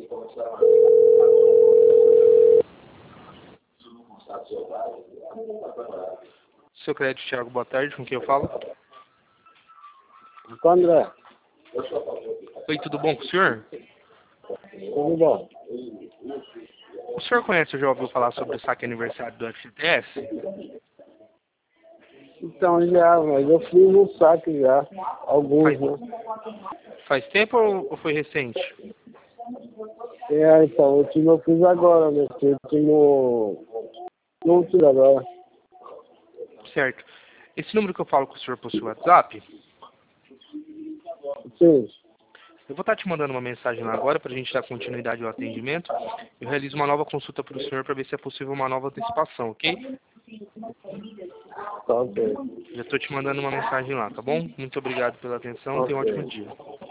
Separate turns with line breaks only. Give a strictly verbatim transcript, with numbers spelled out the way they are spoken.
Seu crédito, Thiago, boa tarde, com quem eu falo?
Com o André.
Oi, tudo bom com o senhor?
Tudo bom.
O senhor conhece ou já ouviu falar sobre o saque aniversário do F G T S?
Então já, mas eu fiz um saque já. Alguns,
Faz,
né?
faz tempo ou ou foi recente?
É, então, o último eu fiz agora, né? Esse último. Não fiz agora.
Certo. Esse número que eu falo com o senhor possui WhatsApp?
Sim.
Eu vou estar te mandando uma mensagem lá agora para a gente dar continuidade ao atendimento. Eu realizo uma nova consulta para o senhor para ver se é possível uma nova antecipação, ok?
Tá ok.
Já estou te mandando uma mensagem lá, tá bom? Muito obrigado pela atenção. Tenha um
Ok.
ótimo dia.